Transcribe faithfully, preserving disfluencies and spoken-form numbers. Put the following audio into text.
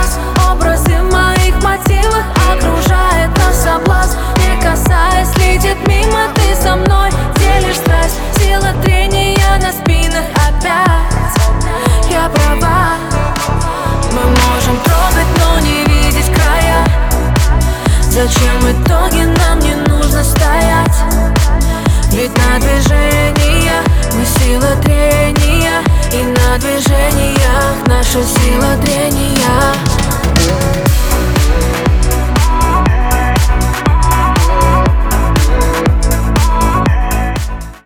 раз образы в моих мотивах окружает нас соблазн. Не касаясь, летит мимо, ты со мной делишь страсть. Сила трения на спинах опять. Я права. Мы можем трогать, но не видеть края. Зачем в итоге нам не нужно стоять? Ведь на движениях мы сила трения, и на движениях наша сила трения.